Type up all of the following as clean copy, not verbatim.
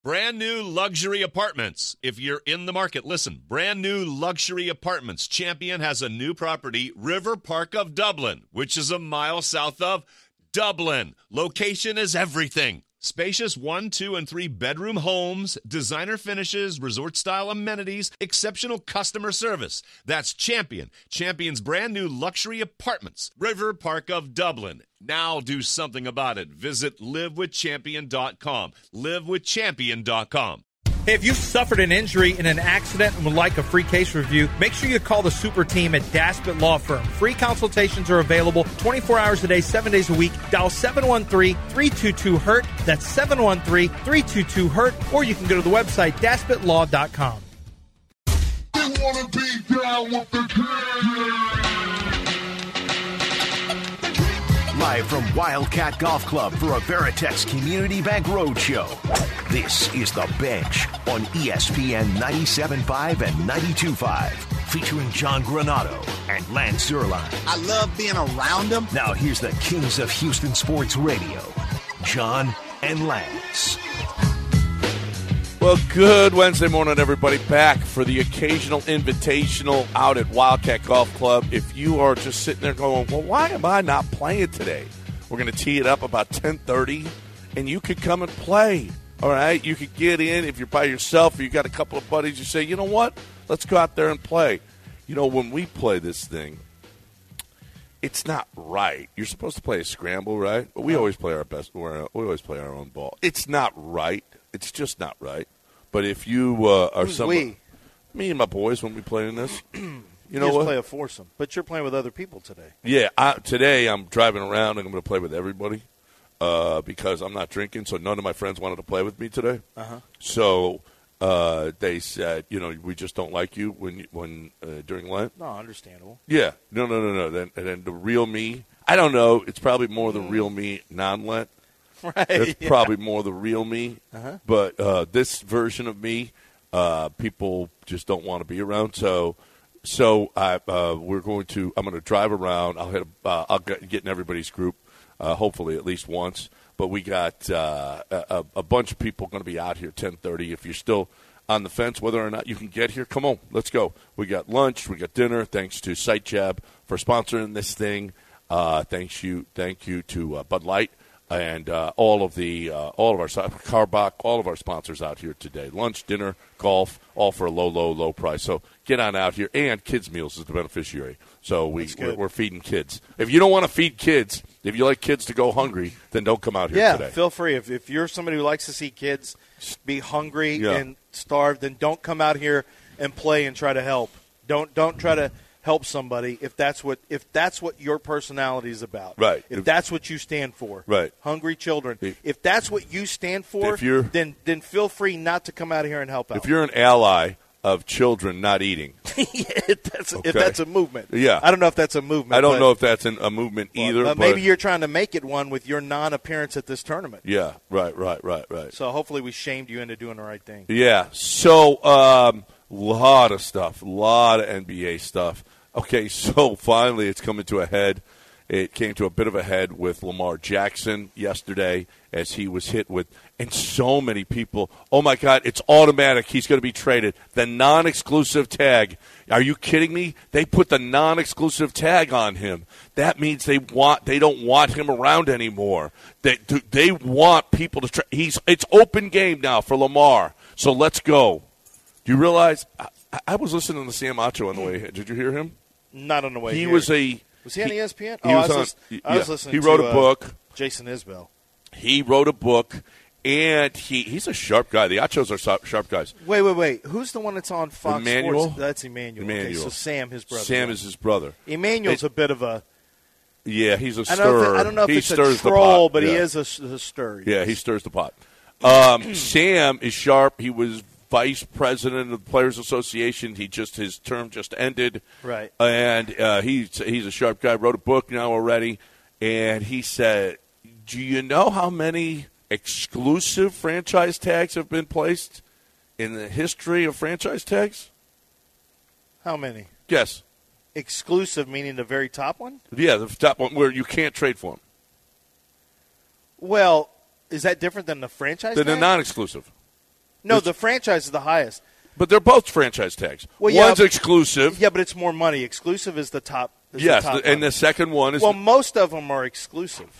Brand new luxury apartments. If you're in the market, listen. Brand new luxury apartments. Champion has a new property, River Park of Dublin, which is a mile south of Dublin. Location is everything. Spacious 1, 2, and 3 bedroom homes, designer finishes, resort-style amenities, exceptional customer service. That's Champion. Champion's brand new luxury apartments, River Park of Dublin. Now do something about it. Visit livewithchampion.com. Livewithchampion.com. Hey, if you've suffered an injury in an accident and would like a free case review, make sure you call the super team at Daspit Law Firm. Free consultations are available 24 hours a day, 7 days a week. Dial 713-322-HURT. That's 713-322-HURT. Or you can go to the website, DaspitLaw.com. They want to be down with the king. Live from Wildcat Golf Club for a Veritex Community Bank Roadshow. This is The Bench on ESPN 97.5 and 92.5, featuring John Granado and Lance Zierlein. I love being around them. Now here's the kings of Houston Sports Radio, John and Lance. Well, good Wednesday morning, everybody. Back for the occasional invitational out at Wildcat Golf Club. If you are just sitting there going, well, why am I not playing today? We're going to tee it up about 10:30, and you could come and play. All right? You could get in. If you're by yourself or you got a couple of buddies, you say, you know what? Let's go out there and play. You know, when we play this thing, it's not right. You're supposed to play a scramble, right? But we always play our best. We always play our own ball. It's not right. It's just not right. But if you are someone, me and my boys, when we play in this, you know what? Play a foursome, but you're playing with other people today. Yeah, today I'm driving around and I'm going to play with everybody because I'm not drinking. So none of my friends wanted to play with me today. So they said, you know, we just don't like you when during Lent. No, understandable. Yeah, no. Then the real me, I don't know. It's probably more the real me non-Lent. Right. It's probably more the real me. But this version of me, people just don't want to be around. So I'm going to drive around. I'll get in everybody's group, hopefully at least once. But we got a bunch of people going to be out here 10:30. If you're still on the fence whether or not you can get here, come on, let's go. We got lunch, we got dinner. Thanks to Sight Jab for sponsoring this thing. Thank you to Bud Light. And all of our Carbach, all of our sponsors out here today. Lunch, dinner, golf, all for a low price. So get on out here. And Kids Meals is the beneficiary. So we're feeding kids. If you don't want to feed kids, if you like kids to go hungry, then don't come out here today. Yeah, feel free. If you're somebody who likes to see kids be hungry and starved, then don't come out here and play and try to help. Don't try to help somebody if that's what your personality is about. Right. If that's what you stand for. Right. Hungry children. If that's what you stand for, then feel free not to come out here and help out. If you're an ally of children not eating. If that's a movement. Yeah. I don't know if that's a movement. I don't know if that's a movement either. But maybe you're trying to make it one with your non-appearance at this tournament. Yeah, right. So hopefully we shamed you into doing the right thing. Yeah. So lot of stuff, a lot of NBA stuff. Okay, so finally it's coming to a head. It came to a bit of a head with Lamar Jackson yesterday as he was hit with, and so many people, oh, my God, it's automatic. He's going to be traded. The non-exclusive tag. Are you kidding me? They put the non-exclusive tag on him. That means they don't want him around anymore. They want people to trade. It's open game now for Lamar, so let's go. Do you realize I was listening to Sam Acho on the way here. Did you hear him? Not on the way here. Was he on ESPN? I was listening. He wrote a book. Jason Isbell. He wrote a book, and he's a sharp guy. The Achos are sharp guys. Wait. Who's the one that's on Fox Emmanuel? Sports? That's Emmanuel. Okay, so Sam, his brother. Sam is his brother. Emmanuel's a bit of a... Yeah, he's a stirrer. I don't know if it's a troll, but he is a stirrer. Yeah, he stirs the pot. Sam is sharp. He was vice president of the Players Association. His term just ended. Right. And he's a sharp guy. Wrote a book now already. And he said, do you know how many exclusive franchise tags have been placed in the history of franchise tags? How many? Guess. Exclusive meaning the very top one? Yeah, the top one where you can't trade for them. Well, is that different than the franchise tag? Than a non-exclusive. No, the franchise is the highest. But they're both franchise tags. Well, yeah, one's exclusive. Yeah, but it's more money. Exclusive is the top. Yes, the top and the second one is. Well, most of them are exclusive.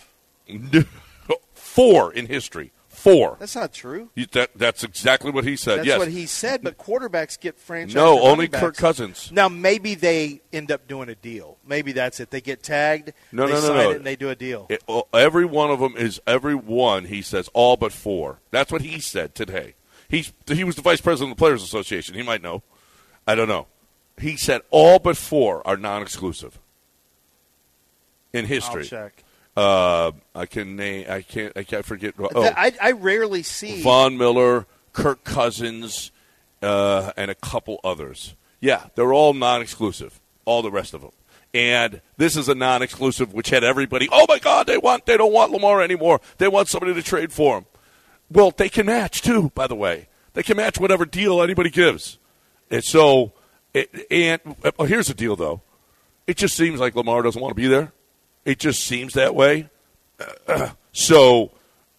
4 in history. 4. That's not true. That's exactly what he said. That's yes. what he said, but quarterbacks get franchise. No, only running backs. Kirk Cousins. Now, maybe they end up doing a deal. Maybe that's it. They get tagged, No. sign it, and they do a deal. Every one of them is every one, he says, all but 4. That's what he said today. He was the vice president of the Players Association. He might know. I don't know. He said all but 4 are non-exclusive in history. I'll check. I can name. I can't forget. I rarely see Von Miller, Kirk Cousins, and a couple others. Yeah, they're all non-exclusive. All the rest of them. And this is a non-exclusive, which had everybody. Oh my God, they don't want Lamar anymore. They want somebody to trade for him. Well, they can match too. By the way, they can match whatever deal anybody gives. And so, here's the deal, though. It just seems like Lamar doesn't want to be there. It just seems that way. So,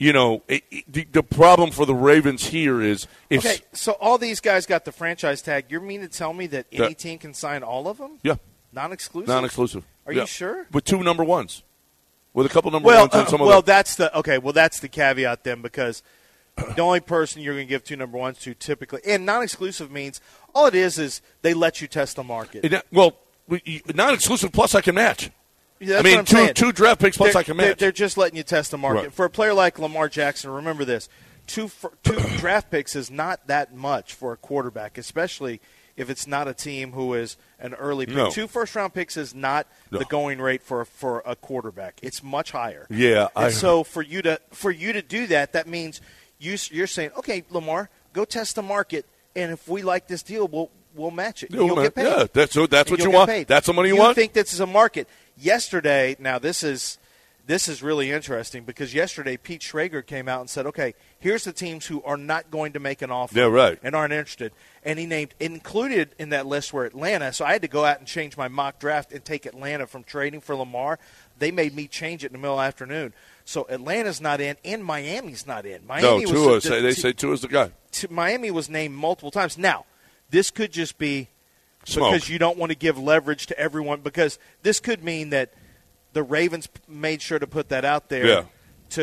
the problem for the Ravens here is if okay, so all these guys got the franchise tag. You mean to tell me that any team can sign all of them? Yeah. Non-exclusive? Non-exclusive. Are you sure? With 2 number ones. With a couple number ones and some of that's the caveat then, because the only person you're going to give 2 number ones to typically, and non-exclusive means all it is they let you test the market. Non-exclusive plus I can match. Yeah, that's what I'm saying. 2 draft picks plus I can match. They're just letting you test the market. Right. For a player like Lamar Jackson, remember this, 2 draft picks is not that much for a quarterback, especially if it's not a team who is an early pick. No. 2 first-round picks is not the going rate for a quarterback. It's much higher. Yeah. So for you to do that means you're saying, okay, Lamar, go test the market, and if we like this deal, we'll match it. You'll get paid. Yeah, that's what you want. Paid. That's the money you want. You think this is a market. Yesterday, now this is really interesting because yesterday Pete Schrager came out and said, okay, here's the teams who are not going to make an offer and aren't interested. And he included in that list were Atlanta. So I had to go out and change my mock draft and take Atlanta from trading for Lamar. They made me change it in the middle of the afternoon. So Atlanta's not in, and Miami's not in. Miami they say Tua's the guy. Miami was named multiple times. Now, this could just be smoke, because you don't want to give leverage to everyone, because this could mean that the Ravens made sure to put that out there. Yeah.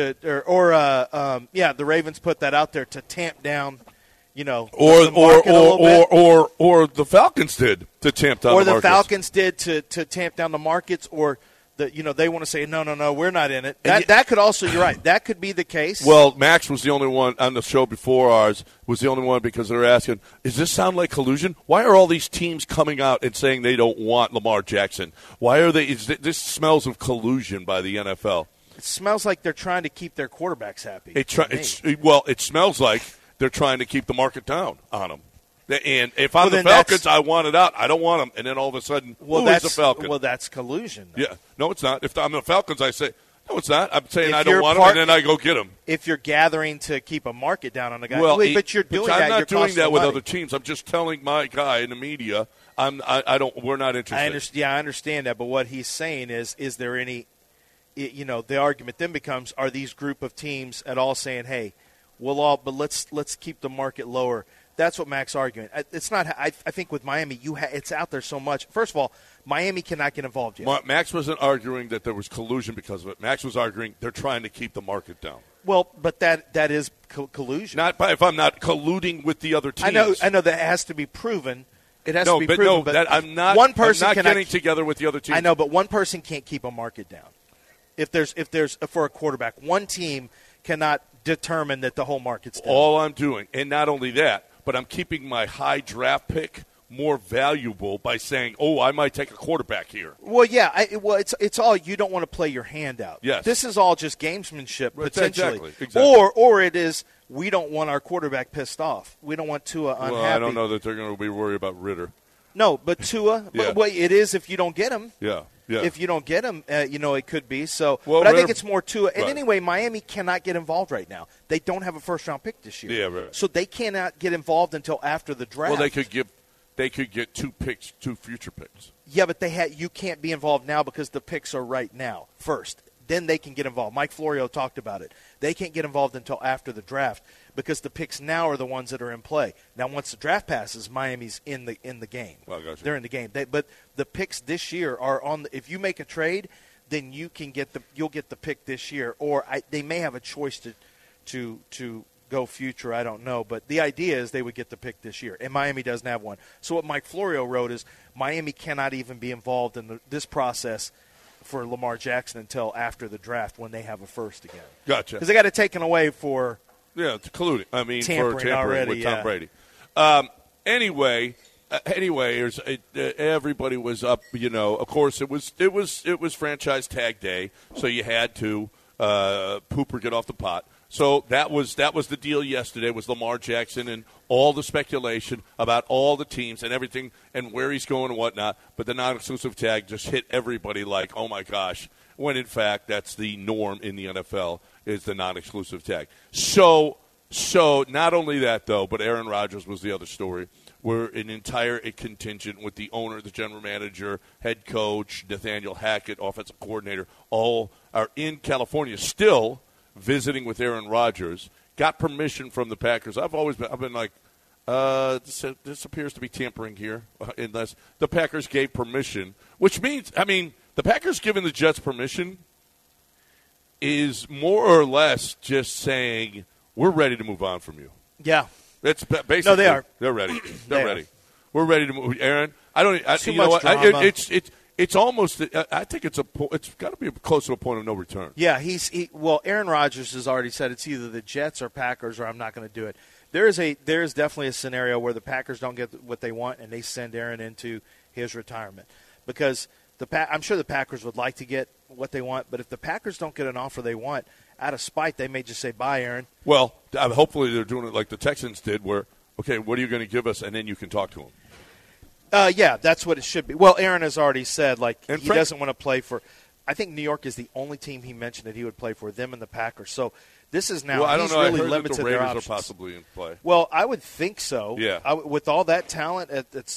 The Ravens put that out there to tamp down, or the Falcons did to tamp down, or the the Falcons did to tamp down the markets, or they want to say no, we're not in it. That could also, you're right, that could be the case. Well, Max was the only one on the show before ours, was the only one because they're asking, does this sound like collusion? Why are all these teams coming out and saying they don't want Lamar Jackson? Why are they? This smells of collusion by the NFL. It smells like they're trying to keep their quarterbacks happy. It smells like they're trying to keep the market down on them. And if I'm the Falcons, I want it out. I don't want them. And then all of a sudden, it's the Falcons. Well, that's collusion. Yeah. No, it's not. If I'm the Falcons, I say, no, it's not. I'm saying I don't want them, and then I go get them. If you're gathering to keep a market down on a guy. But you're doing I'm that. not doing that with money. other teams. I'm just telling my guy in the media, we're not interested. I understand that. But what he's saying is there any, the argument then becomes, are these group of teams at all saying, hey, but let's keep the market lower. That's what Mac's arguing. It's not. I think with Miami, it's out there so much. First of all, Miami cannot get involved yet. Max wasn't arguing that there was collusion because of it. Max was arguing they're trying to keep the market down. Well, but that is collusion. Not if I'm not colluding with the other teams. I know that has to be proven. It has to be proven. No, but I'm not. One person I'm not getting together with the other teams. I know, but one person can't keep a market down. If there's for a quarterback, one team cannot determine that the whole market's down. All I'm doing, and not only that, but I'm keeping my high draft pick more valuable by saying, I might take a quarterback here. Well, yeah. It's all, you don't want to play your hand out. Yes. This is all just gamesmanship, potentially. Exactly. Or it is, we don't want our quarterback pissed off. We don't want Tua unhappy. Well, I don't know that they're going to be worried about Ritter. No, but Tua, it is if you don't get him. Yeah. If you don't get him, it could be. So, well, but I think it's more Tua. And right. anyway, Miami cannot get involved right now. They don't have a first-round pick this year. Yeah, right. So they cannot get involved until after the draft. Well, they could get 2 future picks. Yeah, but you can't be involved now because the picks are right now first. then they can get involved. Mike Florio talked about it. They can't get involved until after the draft because the picks now are the ones that are in play. Now, once the draft passes, Miami's in the game. Well, gotcha. They're in the game. But the picks this year are on. If you make a trade, then you'll get the pick this year, or they may have a choice to go future. I don't know, but the idea is they would get the pick this year, and Miami doesn't have one. So what Mike Florio wrote is Miami cannot even be involved in this process for Lamar Jackson until after the draft when they have a first again. Gotcha. Because they got it taken away for it's colluding. I mean, tampering for tampering already, with Tom yeah. Brady. Anyway, everybody was up. Of course, it was franchise tag day, so you had to poop or get off the pot. So that was the deal yesterday, was Lamar Jackson and all the speculation about all the teams and everything and where he's going and whatnot. But the non-exclusive tag just hit everybody like, oh, my gosh, when in fact that's the norm in the NFL is the non-exclusive tag. So not only that, though, but Aaron Rodgers was the other story, where an entire contingent with the owner, the general manager, head coach, Nathaniel Hackett, offensive coordinator, all are in California still visiting with Aaron Rodgers, got permission from the Packers. I've been like, this appears to be tampering here, unless the Packers gave permission, which means, the Packers giving the Jets permission is more or less just saying, we're ready to move on from you. Yeah. That's basically. No, they are. They're ready. They ready. are. We're ready to move. Aaron, Too much drama. It's almost. I think it's got to be close to a point of no return. Yeah, Aaron Rodgers has already said it's either the Jets or Packers, or I'm not going to do it. There is definitely a scenario where the Packers don't get what they want and they send Aaron into his retirement, because I'm sure the Packers would like to get what they want, but if the Packers don't get an offer they want, out of spite, they may just say, bye, Aaron. Well, hopefully they're doing it like the Texans did, where, okay, what are you going to give us, and then you can talk to him. Yeah, that's what it should be. Well, Aaron has already said, he doesn't want to play for – I think New York is the only team he mentioned that he would play for, them and the Packers. So this is now – well, I don't know. really I heard limited that the their Raiders options. are possibly in play. Well, I would think so. Yeah. With all that talent,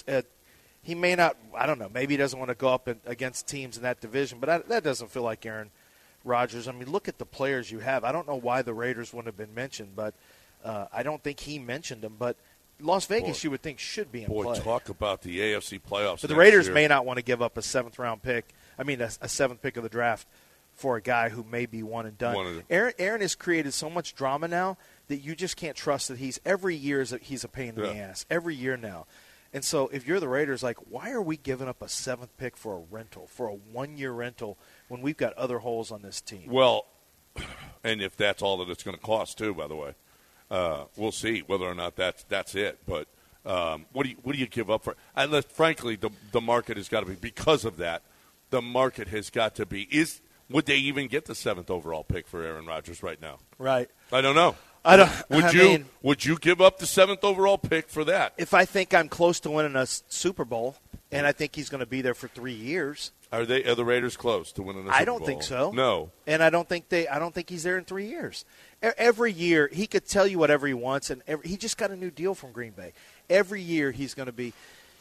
he may not – I don't know. Maybe he doesn't want to go up against teams in that division, but that doesn't feel like Aaron Rodgers. Look at the players you have. I don't know why the Raiders wouldn't have been mentioned, but I don't think he mentioned them. But Las Vegas, you would think, should be in play. Boy, talk about the AFC playoffs. But the Raiders may not want to give up a seventh-round pick. A seventh pick of the draft for a guy who may be one and done. Aaron has created so much drama now that you just can't trust that every year he's a pain in the ass. Every year now. And so if you're the Raiders, why are we giving up a seventh pick for a rental, for a one-year rental, when we've got other holes on this team? Well, and if that's all that it's going to cost, too, by the way. We'll see whether or not that's it. But what do you give up for? And frankly, the market has got to be, because of that, the market has got to be. Would they even get the 7th overall pick for Aaron Rodgers right now? Right. I don't know. Would you give up the 7th overall pick for that? If I think I'm close to winning a Super Bowl, and I think he's going to be there for 3 years. Are the Raiders close to winning a Super Bowl? I don't think so. No. And I don't think he's there in 3 years. Every year he could tell you whatever he wants, and he just got a new deal from Green Bay. Every year he's going to be,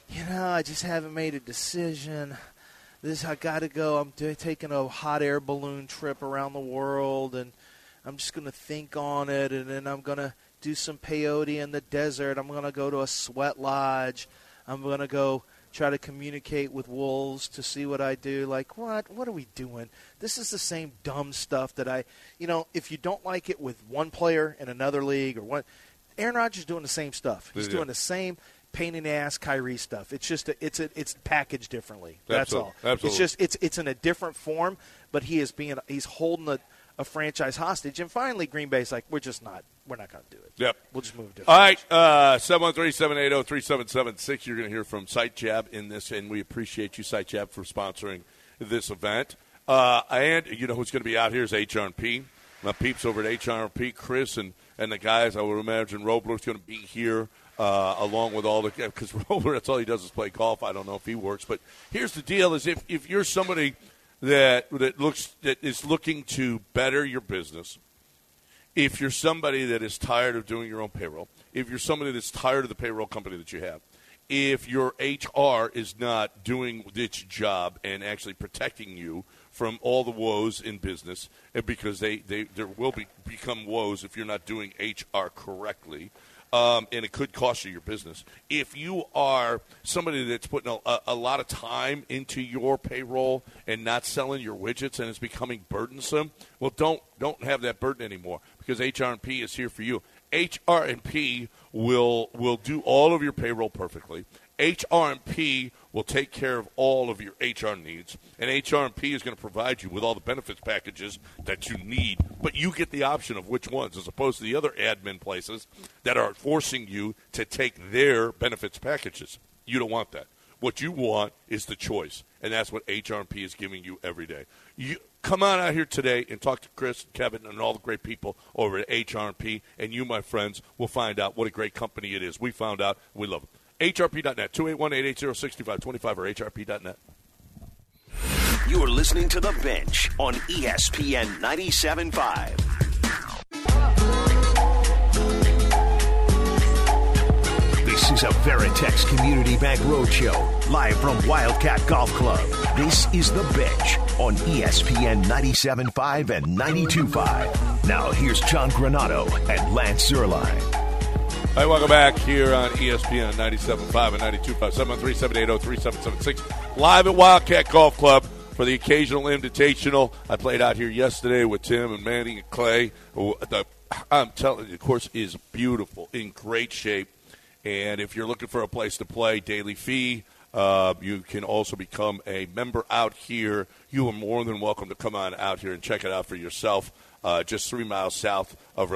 I just haven't made a decision. I got to go. I'm taking a hot air balloon trip around the world, and I'm just going to think on it, and then I'm going to do some peyote in the desert. I'm going to go to a sweat lodge. I'm going to go try to communicate with wolves to see what I do. What are we doing? This is the same dumb stuff that if you don't like it with one player in another league Aaron Rodgers is doing the same stuff. He's doing the same pain in the ass Kyrie stuff. It's just it's packaged differently. That's all. Absolutely. It's just it's in a different form, but he's holding a franchise hostage. And finally, Green Bay's like, we're not going to do it. Yep. We'll just move different. All right, 713-780-3776. You're going to hear from SiteJab in this, and we appreciate you, SiteJab, for sponsoring this event. And who's going to be out here is HRP. My peeps over at HRP, Chris and the guys. I would imagine Robler's going to be here along with all because Robler, that's all he does is play golf. I don't know if he works. But here's the deal is if you're somebody that is looking to better your business, if you're somebody that is tired of doing your own payroll, if you're somebody that's tired of the payroll company that you have, if your HR is not doing its job and actually protecting you from all the woes in business, and because there will become woes if you're not doing HR correctly. And it could cost you your business. If you are somebody that's putting a lot of time into your payroll and not selling your widgets and it's becoming burdensome, well, don't have that burden anymore because HR&P is here for you. HR&P will do all of your payroll perfectly. HR&P will take care of all of your HR needs, and HR&P is going to provide you with all the benefits packages that you need, but you get the option of which ones, as opposed to the other admin places that are forcing you to take their benefits packages. You don't want that. What you want is the choice, and that's what HR&P is giving you every day. You come on out here today and talk to Chris, Kevin, and all the great people over at HR&P, and you, my friends, will find out what a great company it is. We found out. We love it. HRP.net, 281-880-6525 or HRP.net. You are listening to The Bench on ESPN 97.5. This is a Veritex Community Bank Roadshow, live from Wildcat Golf Club. This is The Bench on ESPN 97.5 and 92.5. Now here's John Granato and Lance Zierlein. All right, welcome back here on ESPN 97.5 and 92.5, 713-780-3776. Live at Wildcat Golf Club for the occasional invitational. I played out here yesterday with Tim and Manny and Clay. I'm telling you, the course is beautiful, in great shape. And if you're looking for a place to play, daily fee, you can also become a member out here. You are more than welcome to come on out here and check it out for yourself. Just 3 miles south of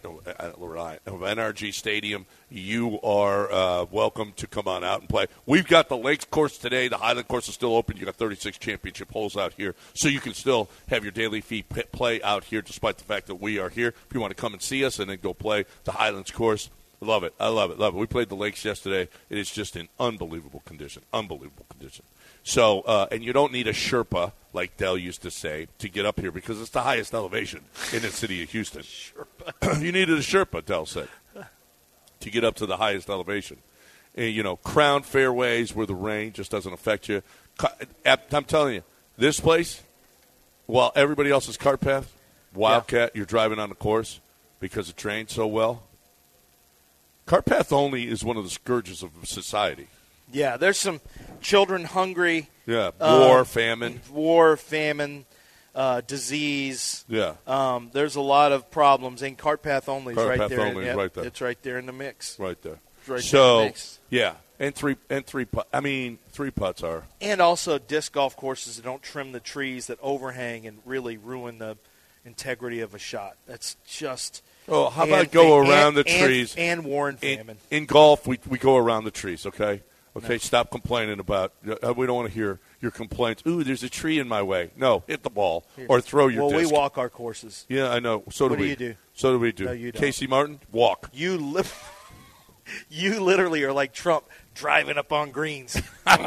NRG Stadium. You are welcome to come on out and play. We've got the Lakes course today. The Highland course is still open. You've got 36 championship holes out here, so you can still have your daily fee play out here despite the fact that we are here. If you want to come and see us and then go play the Highlands course, love it. I love it. Love it. We played the Lakes yesterday. It is just in unbelievable condition. Unbelievable condition. So, and you don't need a Sherpa, like Dell used to say, to get up here because it's the highest elevation in the city of Houston. Sherpa. You needed a Sherpa, Dell said, to get up to the highest elevation. And, crowned fairways where the rain just doesn't affect you. I'm telling you, this place, while everybody else's cart path, Wildcat, you're driving on the course because it trains so well. Cart path only is one of the scourges of society. Yeah, there's some children hungry. Yeah, famine. War, famine, disease. Yeah. There's a lot of problems, and cart path only is right there. Only is right there. It's right there in the mix. Right there. It's right there in the mix. Yeah, and three putts are. And also disc golf courses that don't trim the trees that overhang and really ruin the integrity of a shot. That's just. Oh, how about go around the trees? And war and famine. In golf, we go around the trees, okay? Okay, no. Stop complaining about – we don't want to hear your complaints. Ooh, there's a tree in my way. No, hit the ball or throw your disc. Well, we walk our courses. Yeah, I know. So do we. What do you do? So do we do. No, you don't. Casey Martin, walk. You literally are like Trump driving up on greens.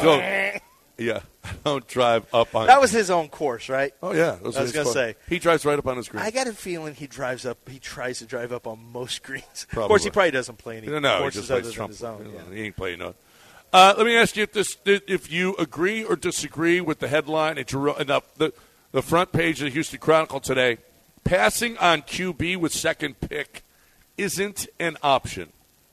Yeah, I don't drive up on. That was his own course, right? Oh yeah, I was going to say he drives right up on his green. I got a feeling he tries to drive up on most greens. Probably. Of course, he probably doesn't play any courses other than Trump. his own. Yeah. He ain't playing none. Let me ask you if you agree or disagree with the headline at the front page of the Houston Chronicle today. Passing on QB with second pick isn't an option.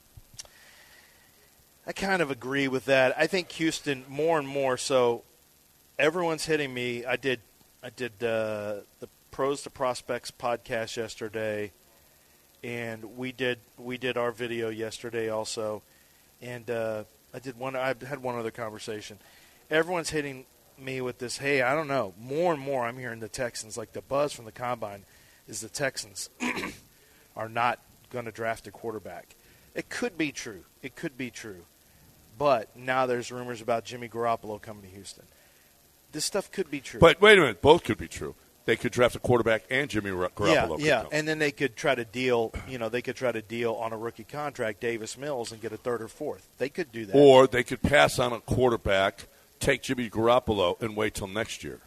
I kind of agree with that. I think Houston more and more so. Everyone's hitting me. I did the Pros to Prospects podcast yesterday, and we did our video yesterday also, and I had one other conversation. Everyone's hitting me with this. Hey, I don't know. More and more, I'm hearing the Texans, like the buzz from the combine, is the Texans are not going to draft a quarterback. It could be true. It could be true. But now there's rumors about Jimmy Garoppolo coming to Houston. This stuff could be true. But wait a minute. Both could be true. They could draft a quarterback and Jimmy Garoppolo. Yeah. And then they could try to deal, on a rookie contract, Davis Mills, and get a third or fourth. They could do that. Or they could pass on a quarterback, take Jimmy Garoppolo, and wait till next year.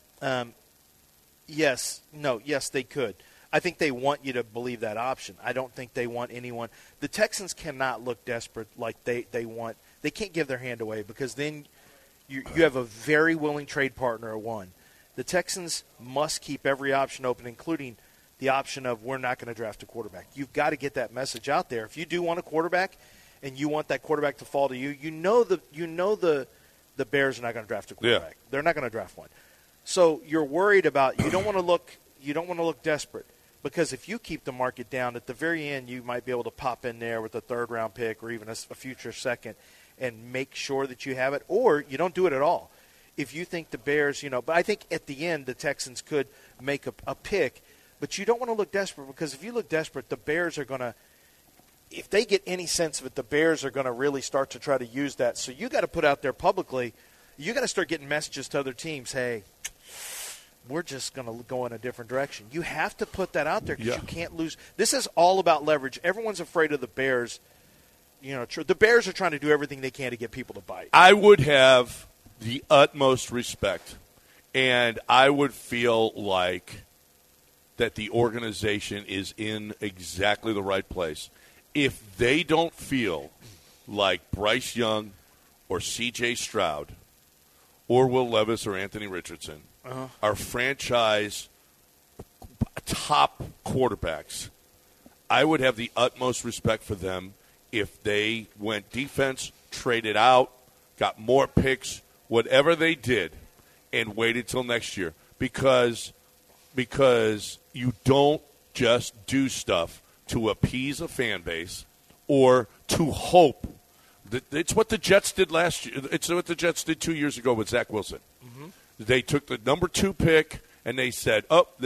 Yes, they could. I think they want you to believe that option. I don't think they want anyone. The Texans cannot look desperate like they want. They can't give their hand away because then you have a very willing trade partner at one. the Texans must keep every option open, including the option of we're not going to draft a quarterback. You've got to get that message out there. If you do want a quarterback and you want that quarterback to fall to you, you know the Bears are not going to draft a quarterback. Yeah. They're not going to draft one. So you're worried about you don't want to look desperate, because if you keep the market down, at the very end you might be able to pop in there with a third-round pick or even a future second and make sure that you have it, or you don't do it at all. If you think the Bears, but I think at the end the Texans could make a pick, but you don't want to look desperate, because if you look desperate, the Bears are going to, if they get any sense of it, the Bears are going to really start to try to use that. So you got to put out there publicly, you got to start getting messages to other teams, hey, we're just going to go in a different direction. You have to put that out there, because you can't lose. This is all about leverage. Everyone's afraid of the Bears. The Bears are trying to do everything they can to get people to bite. I would have the utmost respect, and I would feel like that the organization is in exactly the right place. If they don't feel like Bryce Young or C.J. Stroud or Will Levis or Anthony Richardson are franchise top quarterbacks, I would have the utmost respect for them if they went defense, traded out, got more picks, whatever they did, and waited till next year. Because you don't just do stuff to appease a fan base or to hope. It's what the Jets did last year. It's what the Jets did 2 years ago with Zach Wilson. Mm-hmm. They took the number 2 pick, and they said,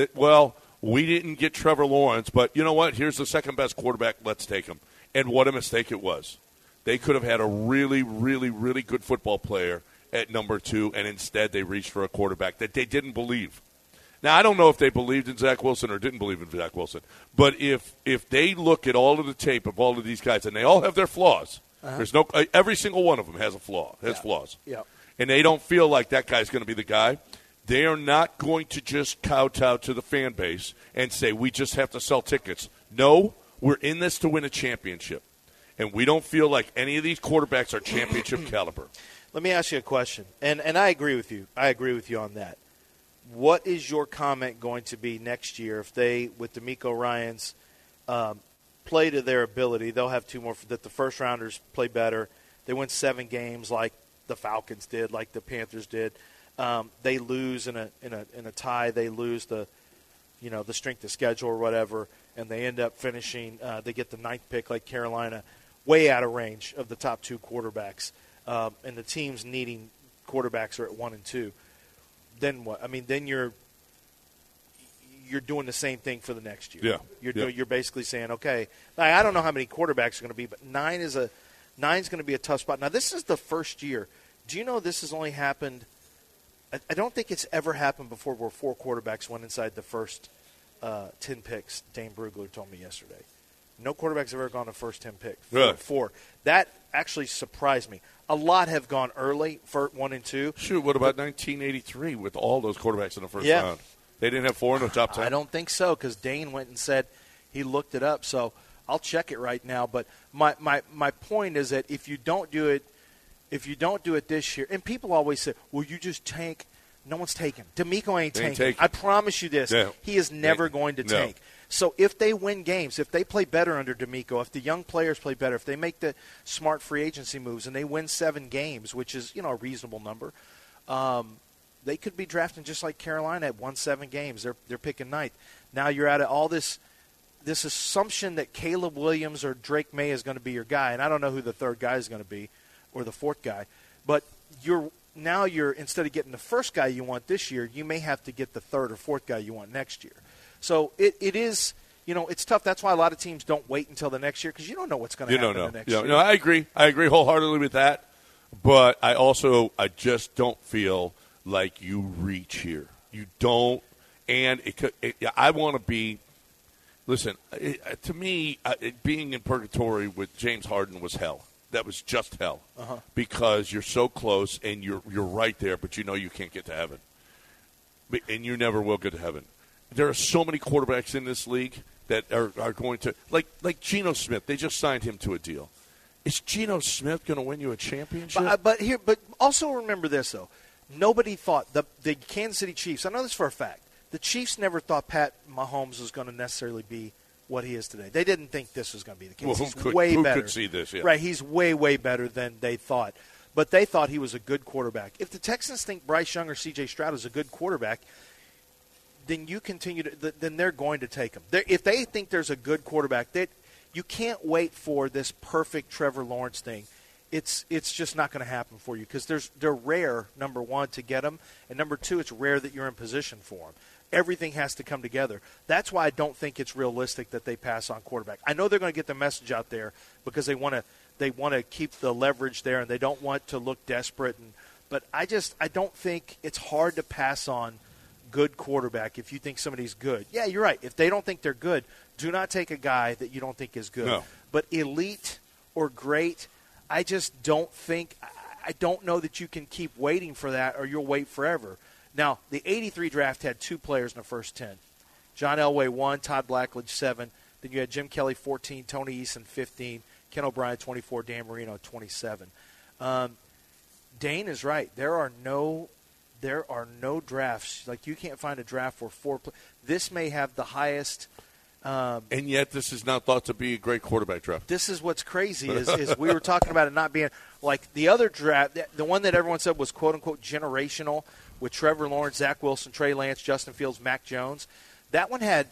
we didn't get Trevor Lawrence, but you know what? Here's the second best quarterback. Let's take him. And what a mistake it was. They could have had a really, really, really good football player at number 2, and instead they reached for a quarterback that they didn't believe. Now, I don't know if they believed in Zach Wilson or didn't believe in Zach Wilson, but if they look at all of the tape of all of these guys, and they all have their flaws, there's every single one of them has a flaw, has flaws, and they don't feel like that guy's going to be the guy, they are not going to just kowtow to the fan base and say, we just have to sell tickets. No, we're in this to win a championship, and we don't feel like any of these quarterbacks are championship caliber. Let me ask you a question, and I agree with you. I agree with you on that. What is your comment going to be next year if they, with DeMeco Ryans, play to their ability? They'll have 2 more. That the first rounders play better. They win 7 games like the Falcons did, like the Panthers did. They lose in a tie. They lose the strength of schedule or whatever, and they end up finishing. They get the 9th pick like Carolina, way out of range of the top 2 quarterbacks, and the teams needing quarterbacks are at 1 and 2. Then what? I mean, then you're doing the same thing for the next year. Yeah. You're basically saying, okay, now, I don't know how many quarterbacks are going to be, but 9's going to be a tough spot. Now, this is the first year. Do you know this has only happened? I don't think it's ever happened before where 4 quarterbacks went inside the first 10 picks. Dane Brugler told me yesterday. No quarterbacks have ever gone the first 10 picks. Really? 4. That actually surprised me. A lot have gone early for 1 and 2. Shoot, what about 1983 with all those quarterbacks in the first round? They didn't have 4 in the top 10? I don't think so, because Dane went and said he looked it up. So I'll check it right now. But my point is that if you don't do it this year, and people always say, well, you just tank. No one's taking. DeMeco ain't tanking. I promise you this. Yeah. He is never going to tank. So if they win games, if they play better under DeMeco, if the young players play better, if they make the smart free agency moves and they win 7 games, which is a reasonable number, they could be drafting just like Carolina at 1-7 games. They're picking 9th. Now you're at all this assumption that Caleb Williams or Drake May is going to be your guy, and I don't know who the 3rd guy is going to be or the 4th guy, but you're instead of getting the first guy you want this year, you may have to get the 3rd or 4th guy you want next year. So it is, it's tough. That's why a lot of teams don't wait until the next year, because you don't know what's going to happen the next year. No, I agree. I agree wholeheartedly with that. But I just don't feel like you reach here. You don't. And I want to be – listen, to me, being in purgatory with James Harden was hell. That was just hell because you're so close and you're right there, but you can't get to heaven. And you never will get to heaven. There are so many quarterbacks in this league that are going to like Geno Smith. They just signed him to a deal. Is Geno Smith going to win you a championship? But also remember this though. Nobody thought the Kansas City Chiefs. I know this for a fact. The Chiefs never thought Pat Mahomes was going to necessarily be what he is today. They didn't think this was going to be the case. Well, He's who way better. could see this? Yeah. Right, he's way, way better than they thought. But they thought he was a good quarterback. If the Texans think Bryce Young or C.J. Stroud is a good quarterback, then you continue to. Then they're going to take him. If they think there's a good quarterback, you can't wait for this perfect Trevor Lawrence thing. It's just not going to happen for you because they're rare. Number one, to get them, and number two, it's rare that you're in position for them. Everything has to come together. That's why I don't think it's realistic that they pass on quarterback. I know they're going to get the message out there because they want to keep the leverage there and they don't want to look desperate. But I don't think it's hard to pass on good quarterback if you think somebody's good. Yeah, you're right. If they don't think they're good, do not take a guy that you don't think is good. No. But elite or great, I just don't think – I don't know that you can keep waiting for that or you'll wait forever. Now, the 83 draft had 2 players in the first 10. John Elway 1, Todd Blackledge 7. Then you had Jim Kelly 14, Tony Eason 15, Ken O'Brien 24, Dan Marino 27. Dane is right. There are no drafts. Like, you can't find a draft for 4 this may have the highest and yet this is not thought to be a great quarterback draft. This is what's crazy is we were talking about it not being like the other draft, the one that everyone said was quote-unquote generational with Trevor Lawrence, Zach Wilson, Trey Lance, Justin Fields, Mac Jones. That one had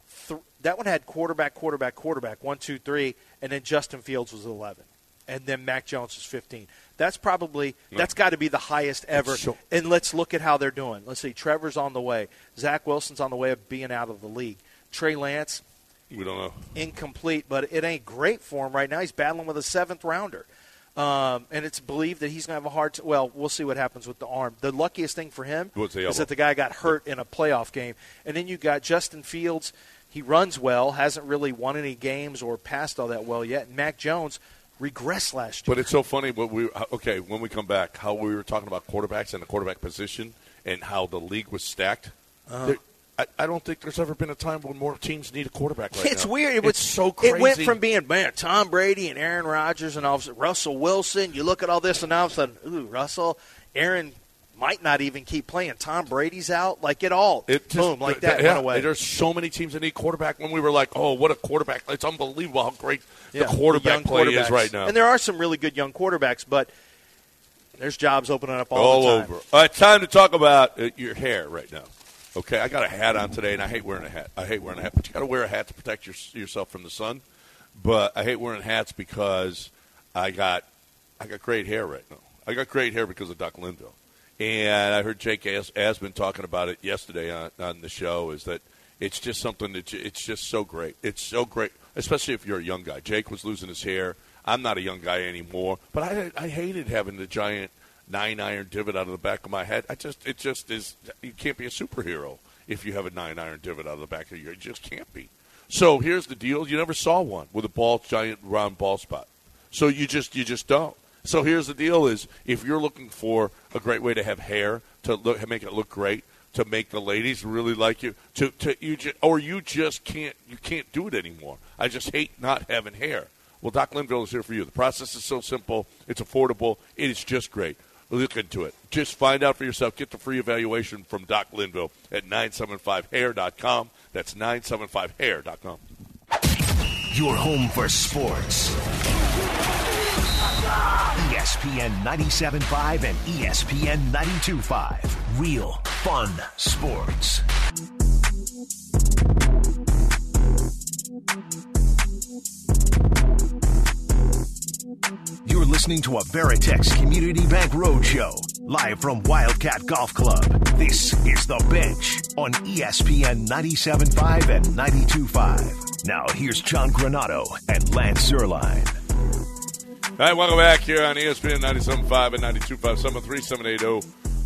quarterback, 1, 2, 3, and then Justin Fields was 11. And then Mac Jones was 15. That's got to be the highest ever. And let's look at how they're doing. Let's see. Trevor's on the way. Zach Wilson's on the way of being out of the league. Trey Lance, we don't know. Incomplete, but it ain't great for him right now. He's battling with a 7th rounder. And it's believed that he's going to have a hard well, we'll see what happens with the arm. The luckiest thing for him is that the guy got hurt in a playoff game. And then you got Justin Fields. He runs well, hasn't really won any games or passed all that well yet. And Mac Jones regressed last year. But it's so funny when we come back, how we were talking about quarterbacks and the quarterback position and how the league was stacked. I don't think there's ever been a time when more teams need a quarterback right now. It's weird. It's so crazy. It went from being, Tom Brady and Aaron Rodgers and all of a sudden Russell Wilson. You look at all this and all of a sudden, Russell, Aaron might not even keep playing. Tom Brady's out. Like it boom, like that went away. There's so many teams that need quarterback when we were like, oh, what a quarterback. It's unbelievable how great the quarterback play is right now. And there are some really good young quarterbacks, but there's jobs opening up all the time. Over. All right, time to talk about your hair right now. Okay, I got a hat on today, and I hate wearing a hat. But you got to wear a hat to protect yourself from the sun. But I hate wearing hats because I got great hair right now. I got great hair because of Doc Linville. And I heard Jake Asman talking about it yesterday on the show, is that it's just something that it's just so great. It's so great, especially if you're a young guy. Jake was losing his hair. I'm not a young guy anymore. But I hated having the giant 9-iron divot out of the back of my head. It just is. You can't be a superhero if you have a 9-iron divot out of the back of your head. You just can't be. So here's the deal: you never saw one with a giant round bald spot. So you just don't. So here's the deal: is if you're looking for a great way to have hair to make it look great, to make the ladies really like you, you can't do it anymore. I just hate not having hair. Well, Doc Linville is here for you. The process is so simple. It's affordable. It is just great. Look into it. Just find out for yourself. Get the free evaluation from Doc Linville at 975hair.com. That's 975hair.com. Your home for sports. ESPN 97.5 and ESPN 92.5. Real fun sports. You're listening to a Veritex Community Bank Roadshow, live from Wildcat Golf Club. This is The Bench on ESPN 97.5 and 92.5. Now here's John Granato and Lance Zierlein. All right, welcome back here on ESPN 97.5 and 92.5.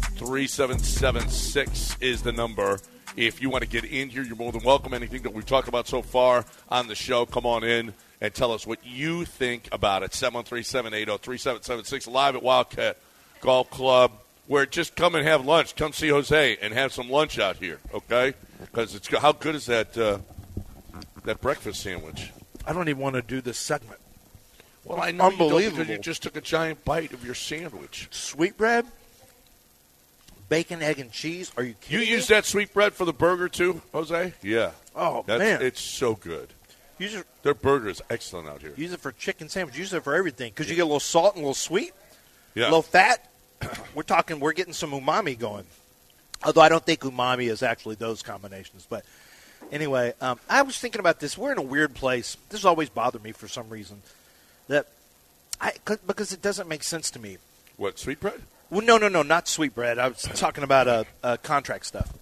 73776 is the number. If you want to get in here, you're more than welcome. Anything that we've talked about so far on the show, come on in and tell us what you think about it. 713-780-3776, live at Wildcat Golf Club, where just come and have lunch. Come see Jose and have some lunch out here, okay? Because how good is that breakfast sandwich? I don't even want to do this segment. Well, I know you don't because you just took a giant bite of your sandwich. Sweetbread? bacon, egg, and cheese. Are you kidding You use me? that sweetbread for the burger too, Jose? Yeah. Oh, man. It's so good. Use it, Their burger is excellent out here. use it for chicken sandwich. Use it for everything because you get a little salt and a little sweet, Yeah. a little fat. We're getting some umami going. Although I don't think umami is actually those combinations. But anyway, I was thinking about this. We're in a weird place. This has always bothered me for some reason. Because it doesn't make sense to me. What, sweetbread? Well, no, not sweetbread. I was talking about contract stuff.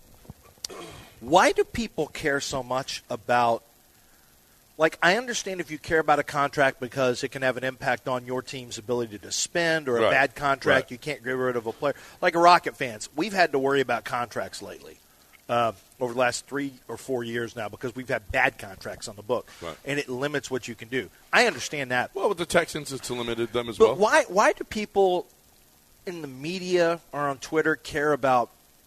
Why do people care so much about? Like, I understand if you care about a contract because it can have an impact on your team's ability to spend, or a Right. bad contract, Right. you can't get rid of a player. Like Rocket fans, we've had to worry about contracts lately over the last 3 or 4 years now because we've had bad contracts on the book, Right. and it limits what you can do. I understand that. Well, with the Texans, it's limited them as But well. why do people in the media or on Twitter care about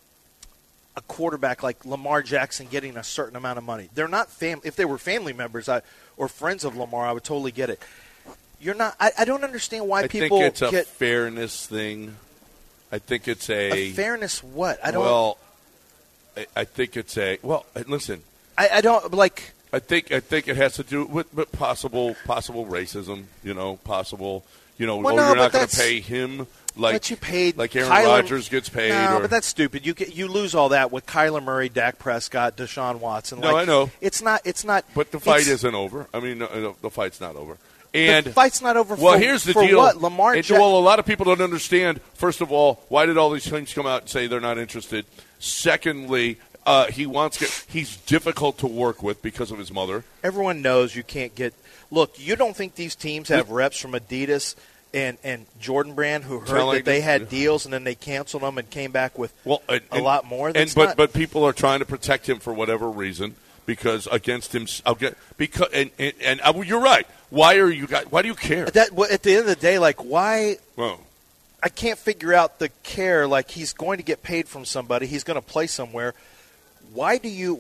a quarterback like Lamar Jackson getting a certain amount of money? They're not if they were family members or friends of Lamar, I would totally get it. You're not. I don't understand why I people think it's a get fairness thing. I think it's a fairness. What I don't. Well, I think it's a. Well, listen. I don't like. I think it has to do with possible racism. Possible. Well, you're no, not but going to pay him but you paid like Aaron Kyler, Rodgers gets paid. No, or, but that's stupid. You lose all that with Kyler Murray, Dak Prescott, Deshaun Watson. No, I know. It's not. But the fight isn't over. I mean, the fight's not over. And the fight's not over. Well, for, here's the for deal. What Lamar? Well, a lot of people don't understand. First of all, why did all these teams come out and say they're not interested? Secondly, he's difficult to work with because of his mother. Everyone knows you can't get. Look, you don't think these teams have reps from Adidas and Jordan Brand who heard that they had deals and then they canceled them and came back with a lot more? But people are trying to protect him for whatever reason because against him. You're right. Why do you care? At the end of the day, like why? Well, I can't figure out the care. Like he's going to get paid from somebody. He's going to play somewhere. Why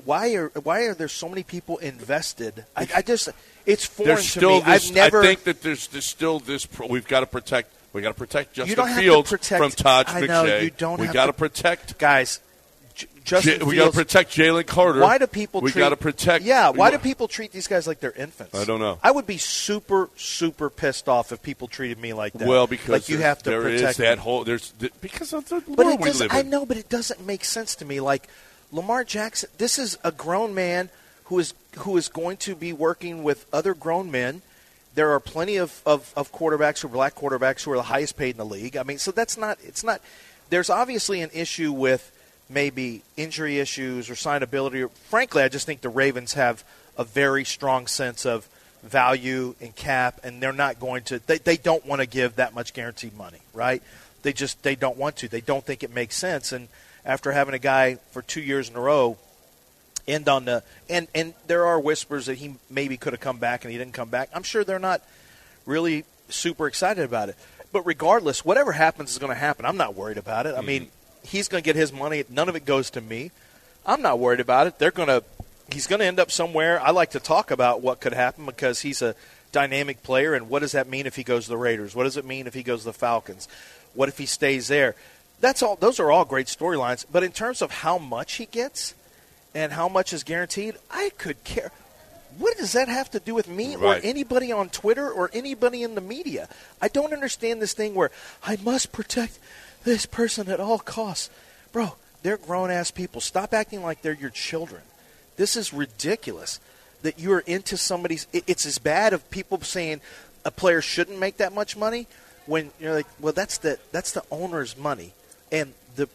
are there so many people invested? It's foreign to me. I think that there's still this. We've got to protect. We got to protect Justin Fields from Todd McShay. I know you don't. We got to protect guys. Justin Fields. We got to protect Jalen Carter. Why do people? We got to protect. Yeah. Why do people treat these guys like they're infants? I don't know. I would be super, super pissed off if people treated me like that. Well, because like you have to there protect is that me. whole. Because of the world we live in. I know, but it doesn't make sense to me. Like Lamar Jackson, this is a grown man who is going to be working with other grown men. There are plenty of quarterbacks who are black quarterbacks who are the highest paid in the league. I mean, so it's not. There's obviously an issue with maybe injury issues or signability. Frankly, I just think the Ravens have a very strong sense of value and cap, and they're not going to. They don't want to give that much guaranteed money, right? They don't want to. They don't think it makes sense. And after having a guy for 2 years in a row end on the and there are whispers that he maybe could have come back and he didn't come back. I'm sure they're not really super excited about it. But regardless, whatever happens is going to happen. I'm not worried about it. I mean, he's going to get his money. None of it goes to me. I'm not worried about it. He's going to end up somewhere. I like to talk about what could happen because he's a dynamic player. And what does that mean if he goes to the Raiders? What does it mean if he goes to the Falcons? What if he stays there? That's all. Those are all great storylines. But in terms of how much he gets and how much is guaranteed, I could care. What does that have to do with me or anybody on Twitter or anybody in the media? I don't understand this thing where I must protect this person at all costs. Bro, they're grown-ass people. Stop acting like they're your children. This is ridiculous that you're into somebody's – it's as bad of people saying a player shouldn't make that much money when you're like, well, that's the owner's money. And the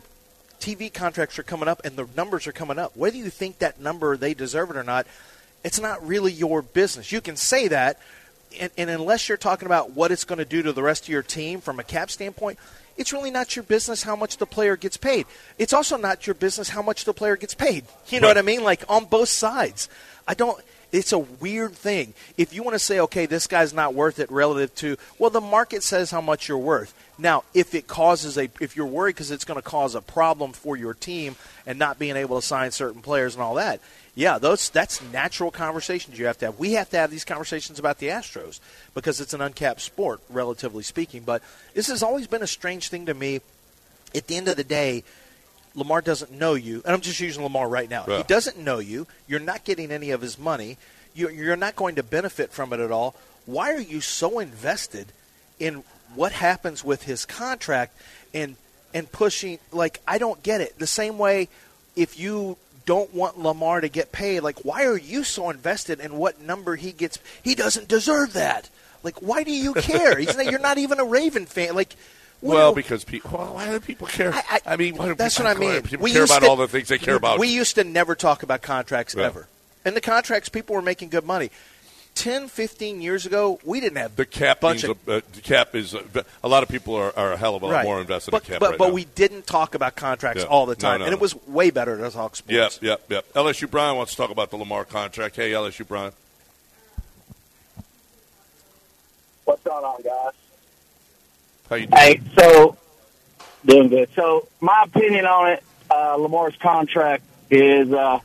TV contracts are coming up and the numbers are coming up. Whether you think that number they deserve it or not, it's not really your business. You can say that, and unless you're talking about what it's going to do to the rest of your team from a cap standpoint, it's really not your business how much the player gets paid. It's also not your business how much the player gets paid. You know what I mean? Like on both sides. It's a weird thing. If you want to say, okay, this guy's not worth it relative to, well, the market says how much you're worth. Now, if you're worried because it's going to cause a problem for your team and not being able to sign certain players and all that, yeah, that's natural conversations you have to have. We have to have these conversations about the Astros because it's an uncapped sport, relatively speaking. But this has always been a strange thing to me. At the end of the day, Lamar doesn't know you, and I'm just using Lamar right now. Yeah. He doesn't know you. You're not getting any of his money. You're not going to benefit from it at all. Why are you so invested in what happens with his contract and pushing? Like, I don't get it. The same way, if you don't want Lamar to get paid, like, why are you so invested in what number he gets? He doesn't deserve that. Like, why do you care? You're not even a Raven fan. Like, well, because people. Well, why do people care? I mean, why do that's people what I mean. People care about all the things they care about. We used to never talk about contracts ever. And the contracts, people were making good money. 10, 15 years ago, we didn't have the cap. The cap is a lot of people are a hell of a lot more invested in cap but right now. we didn't talk about contracts all the time, and it was way better to talk sports. Yep. LSU Brian wants to talk about the Lamar contract. Hey, LSU Brian. What's going on, guys? How you doing? Hey, so doing good. So my opinion on it, Lamar's contract is,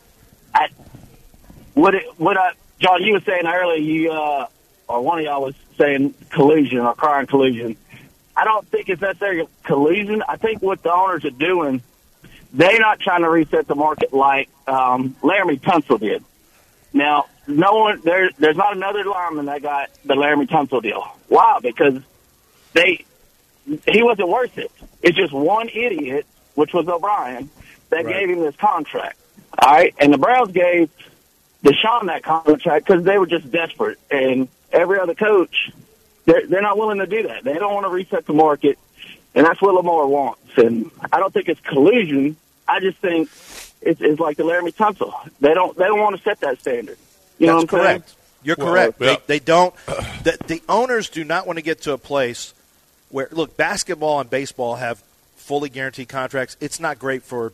John, you were saying earlier, or one of y'all was saying collusion or crying collusion. I don't think it's necessarily collusion. I think what the owners are doing, they're not trying to reset the market like Laramie Tunsil did. Now, there's not another lineman that got the Laramie Tunsil deal. Why? Because he wasn't worth it. It's just one idiot, which was O'Brien, that gave him this contract. All right, and the Browns gave Deshaun that contract because they were just desperate, and every other coach, they're not willing to do that. They don't want to reset the market, and that's what Lamar wants. And I don't think it's collusion. I just think it's like the Laramie Tunsil. They don't want to set that standard. You know what I'm correct. saying? You're correct. They don't. The owners do not want to get to a place where, look, basketball and baseball have fully guaranteed contracts. It's not great for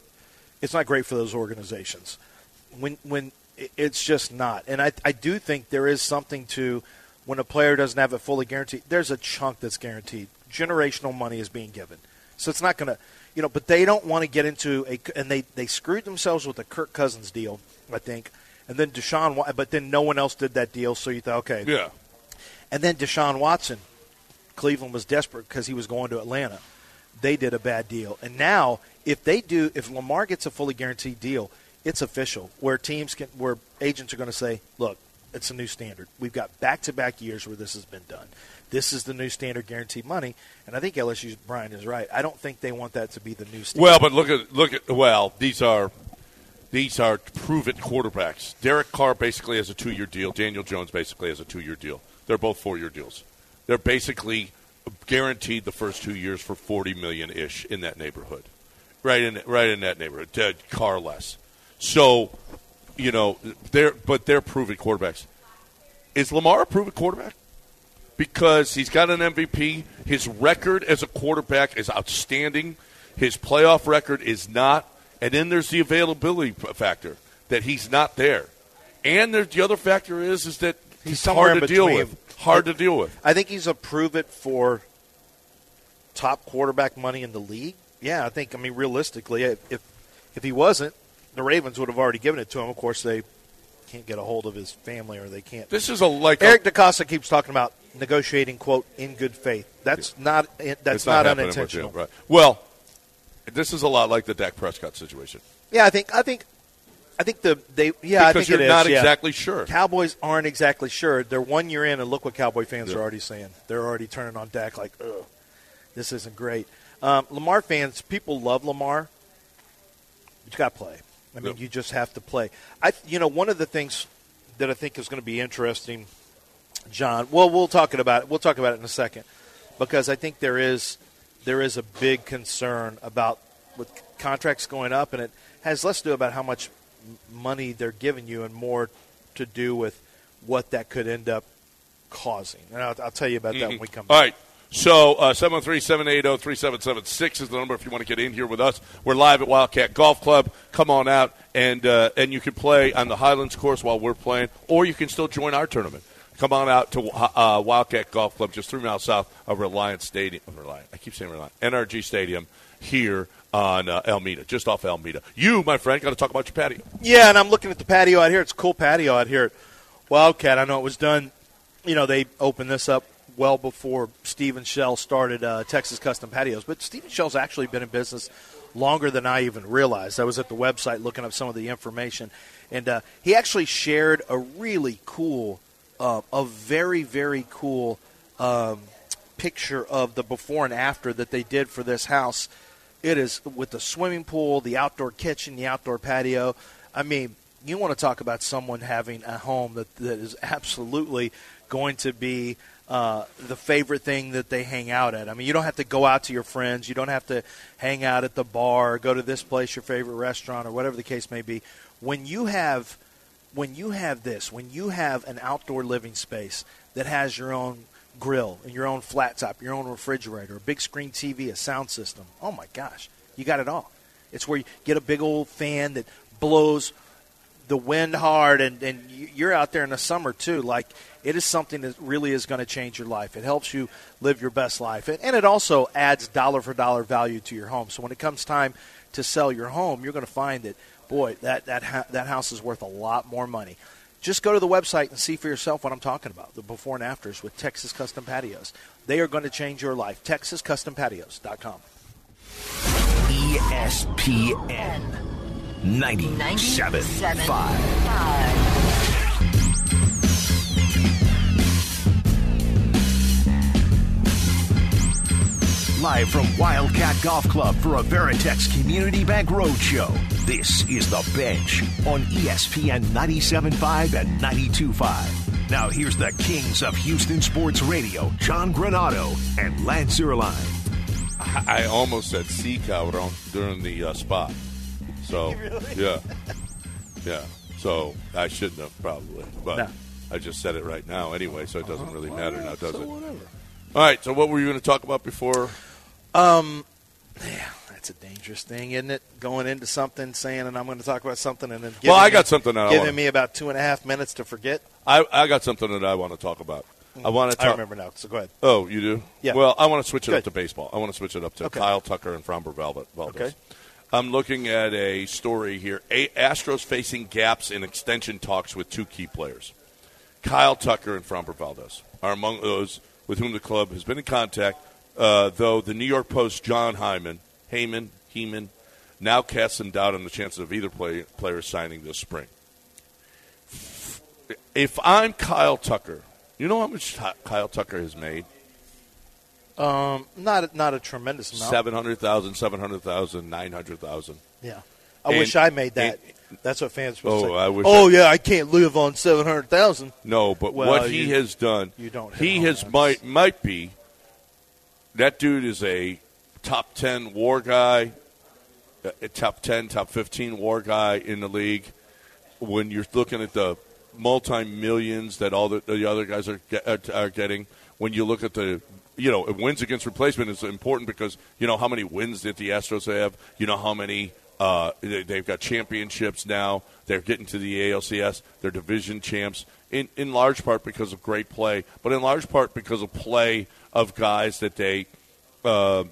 those organizations. When it's just not. And I do think there is something to when a player doesn't have it fully guaranteed. There's a chunk that's guaranteed. Generational money is being given, so it's not going to, But they don't want to get into and they screwed themselves with the Kirk Cousins deal, I think. And then Deshaun, but then no one else did that deal, so you thought, okay. Yeah. And then Deshaun Watson, Cleveland was desperate because he was going to Atlanta. They did a bad deal. And now, if Lamar gets a fully guaranteed deal, it's official, where agents are going to say, look, it's a new standard. We've got back-to-back years where this has been done. This is the new standard guaranteed money. And I think LSU's Brian is right. I don't think they want that to be the new standard. Well, but look at these are proven quarterbacks. Derek Carr basically has a 2-year deal. Daniel Jones basically has a 2-year deal. They're both 4-year deals. They're basically guaranteed the first 2 years for $40 million-ish in that neighborhood, right in that neighborhood. Carr less. So, they're proven quarterbacks. Is Lamar a proven quarterback? Because he's got an MVP. His record as a quarterback is outstanding. His playoff record is not. And then there's the availability factor that he's not there. And the other factor is that he's hard to deal with. Hard to deal with. I think he's a prove it for top quarterback money in the league. Yeah, realistically, if he wasn't, the Ravens would have already given it to him. Of course, they can't get a hold of his family, or they can't. This is Eric DeCosta keeps talking about negotiating, quote, in good faith. That's not unintentional. Right. Well, this is a lot like the Dak Prescott situation. Yeah, I think because I think you're not exactly sure. Cowboys aren't exactly sure. They're 1 year in, and look what Cowboy fans are already saying. They're already turning on Dak like, ugh, this isn't great. Lamar fans, people love Lamar, but you got to play. You just have to play. One of the things that I think is going to be interesting, John. Well, we'll talk about it in a second, because I think there is a big concern about with contracts going up, and it has less to do about how much money they're giving you and more to do with what that could end up causing. And I'll tell you about that when we come back. All right. So 713-780-3776 is the number if you want to get in here with us. We're live at Wildcat Golf Club. Come on out, and you can play on the Highlands course while we're playing, or you can still join our tournament. Come on out to Wildcat Golf Club, just 3 miles south of Reliance Stadium. I keep saying Reliance. NRG Stadium here on Alameda, just off Alameda. You, my friend, got to talk about your patio. Yeah, and I'm looking at the patio out here. It's a cool patio out here at Wildcat. I know it was done, they opened this up well before Stephen Shell started Texas Custom Patios. But Stephen Shell's actually been in business longer than I even realized. I was at the website looking up some of the information, and he actually shared a really cool, a very, very cool picture of the before and after that they did for this house. It is with the swimming pool, the outdoor kitchen, the outdoor patio. I mean, you want to talk about someone having a home that is absolutely going to be the favorite thing that they hang out at. I mean, you don't have to go out to your friends. You don't have to hang out at the bar or go to this place, your favorite restaurant, or whatever the case may be. When you have an outdoor living space that has your own grill and your own flat top, your own refrigerator, a big screen TV, a sound system. Oh, my gosh. You got it all. It's where you get a big old fan that blows the wind hard, and you're out there in the summer, too. Like, it is something that really is going to change your life. It helps you live your best life. And it also adds dollar-for-dollar value to your home. So when it comes time to sell your home, you're going to find that, boy, that house is worth a lot more money. Just go to the website and see for yourself what I'm talking about, the before and afters with Texas Custom Patios. They are going to change your life. TexasCustomPatios.com. ESPN 97.5. Live from Wildcat Golf Club for a Veritex Community Bank Roadshow. This is The Bench on ESPN 97.5 and 92.5. Now here's the kings of Houston Sports Radio, John Granado and Lance Erline. I almost said sea cabrón during the spot. So, Really? Yeah. So I shouldn't have probably, but No. I just said it right now anyway, so it doesn't really matter now, does it? Whatever. All right, so what were you going to talk about before? Yeah, that's a dangerous thing, isn't it? Going into something, saying, and I'm going to talk about something, and then Well, I got something that I giving want. me about 2.5 minutes to forget. I got something that I want to talk about. I want to talk. I remember now, so go ahead. Oh, you do? Yeah. Well, I want to switch it up Good. to baseball. I want to switch it up to Okay. Kyle Tucker and Framber Valdez. Okay. I'm looking at a story here. Astros facing gaps in extension talks with two key players. Kyle Tucker and Framber Valdez are among those with whom the club has been in contact, though the New York Post's John Heyman now casts some doubt on the chances of either player signing this spring. If I'm Kyle Tucker, you know how much Kyle Tucker has made? Not a tremendous amount. 700,000, 900,000. Yeah. I wish I made that. That's what fans would say. I wish I can't live on 700,000. No, but Well, what he has done, you don't have he home has runs. might be. That dude is a top 10 WAR guy, a top 10, top 15 WAR guy in the league. When you're looking at the multi-millions that all the other guys are getting, when you look at the wins against replacement is important because you know how many wins that the Astros have. You know how many they've got championships now. They're getting to the ALCS. They're division champs in large part because of great play, but in large part because of play of guys that they, the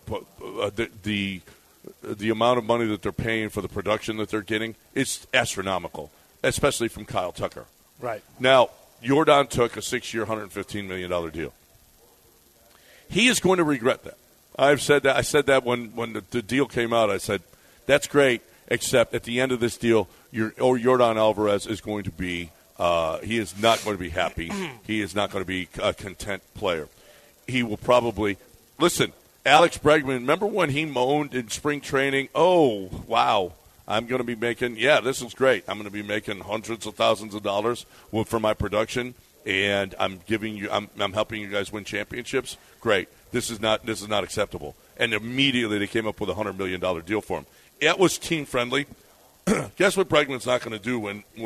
amount of money that they're paying for the production that they're getting is astronomical, especially from Kyle Tucker. Right. Now, Yordan took a 6-year, $115 million deal. He is going to regret that. I've said that. I said that when the deal came out. I said, that's great, except at the end of this deal, Yordan Alvarez is going to be he is not going to be happy. He is not going to be a content player. He will probably – listen, Alex Bregman, remember when he moaned in spring training, oh, wow, I'm going to be making – this is great. I'm going to be making hundreds of thousands of dollars for my production, and I'm helping you guys win championships. Great. This is not acceptable. And immediately they came up with a $100 million deal for him. It was team friendly. Guess what Bregman's not going to do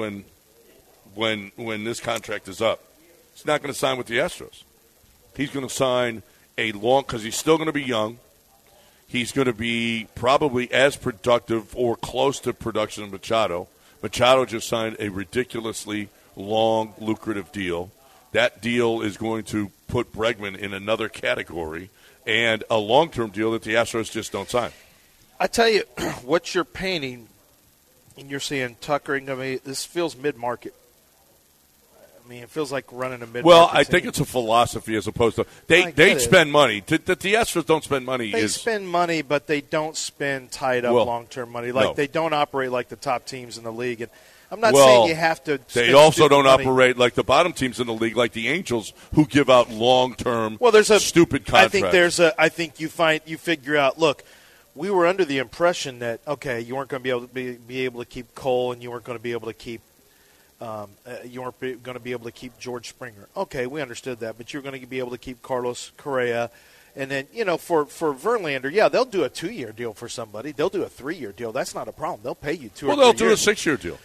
when this contract is up? He's not going to sign with the Astros. He's going to sign because he's still going to be young. He's going to be probably as productive or close to production of Machado. Machado just signed a ridiculously long, lucrative deal. That deal is going to put Bregman in another category and a long-term deal that the Astros just don't sign. I tell you, what you're painting, and you're seeing Tucker, this feels mid-market. I mean, it feels like running a mid. Well, I think it's a philosophy as opposed to they spend money. The Astros don't spend money. They spend money, but they don't spend tied up long-term money. Like they don't operate like the top teams in the league. And I'm not saying you have to. They also don't operate like the bottom teams in the league, like the Angels, who give out long-term. Well, there's a stupid contract. I think you figure out. Look, we were under the impression that you weren't going to be able to keep Cole, and you weren't going to be able to keep. You weren't going to be able to keep George Springer. Okay, we understood that, but you're going to be able to keep Carlos Correa. And then, for Verlander, they'll do a 2-year deal for somebody. They'll do a 3-year deal. That's not a problem. They'll pay you 2 or 3 years. Well, they'll do a 6-year deal.